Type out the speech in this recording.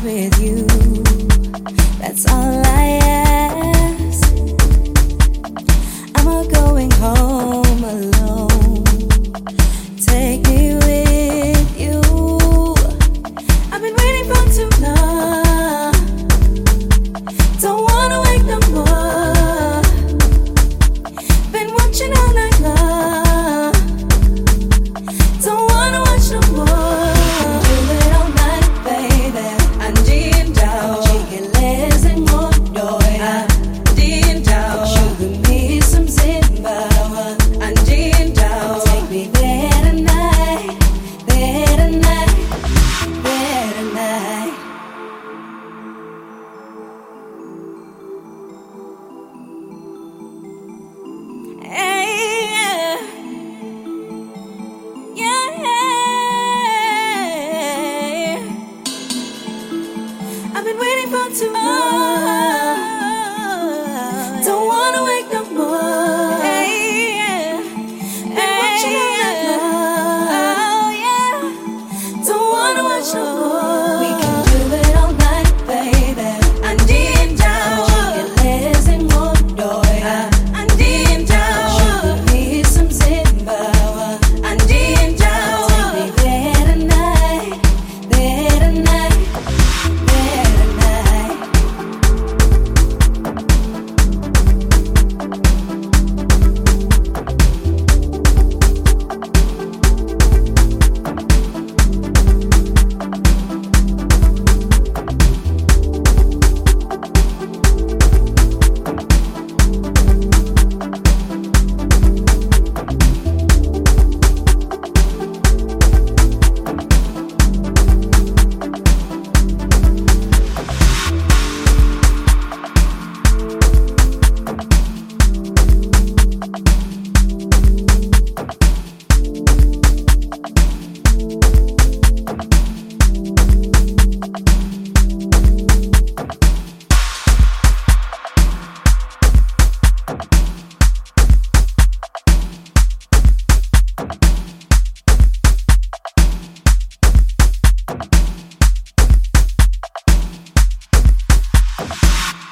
with you. That's all I ask. I'm not going home alone. Take me with you. I've been waiting for too long. Don't wanna wait no more. Been watching all night long. Don't wanna watch no more. Do it all night, baby. 안진다오. 지길래생 못도야. 안진다오. 죽음이 숨진바와. 안진다오. Take me there tonight, there tonight, there tonight. Hey, yeah. Yeah, I've been waiting for too long. Don't wanna wait no more. Been watching all night long. Oh yeah. Don't wanna watch no more. We can do it all night, baby. 안진다오. 지길래생 못도야. 안진다오. 죽음이 숨진바와. 안진다오. Take me there tonight, there tonight, there tonight.